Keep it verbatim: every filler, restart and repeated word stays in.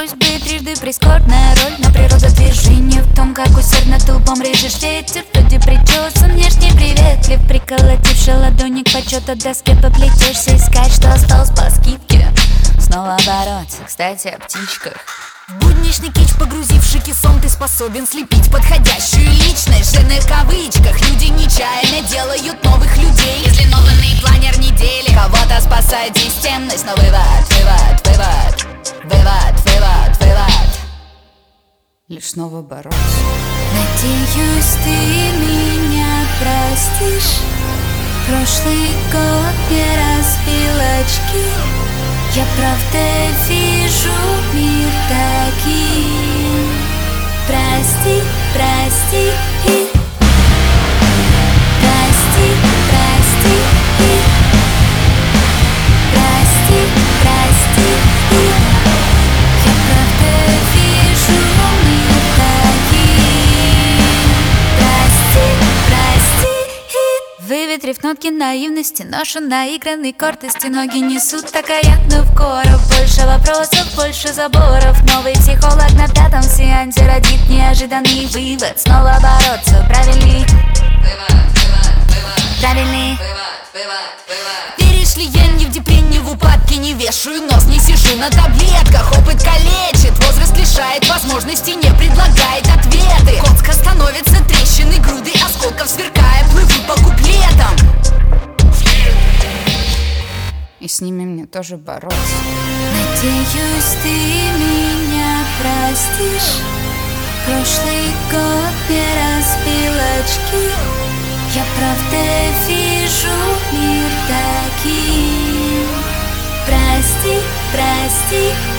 Пусть будет трижды прискорбная роль, но природа движения в том, как усердно ты лбом режешь ветер. Вроде причесан, внешне приветлив, приколотивший ладони к почету доске, поплетешься искать, что осталось по скидке. Снова бороться, кстати, о птичках. В будничный кич, погрузивший кисон, ты способен слепить подходящую личность. Жены в кавычках, люди нечаянно делают новых людей. Если новый планер недели кого-то спасает системность, но вывод, вывод, вывод, вывод, вывод, вывод. Лишь снова бороться. Надеюсь, ты меня простишь. Прошлый год не разбил очки. Я правда вижу мир таким. Прости, прости и прости, прости и прости, прости и я правда вижу мир таким. Прости, прости и выветрив нотки наивности, ношу наигранный кортости. Ноги несут окаянную в короб. Больше вопросов, больше заборов. Новый психолог на пятом сеансе родит неожиданный вывод. Снова бороться, правильный Вывод, вывод, вывод, правильный вывод, вывод, вывод. Веришь ли я не в депре, не в упадке, не вешаю нос, не сижу на таблетках. Опыт калечит, возраст лишает возможности, не предлагает ответы. Коцка становится трещиной, грудой осколков сверкая, плыву по куплетам. и с ними мне тоже бороться. надеюсь, ты меня простишь. Прошлый год не разбил очки. Я правда вижу мир таким. Прости, прости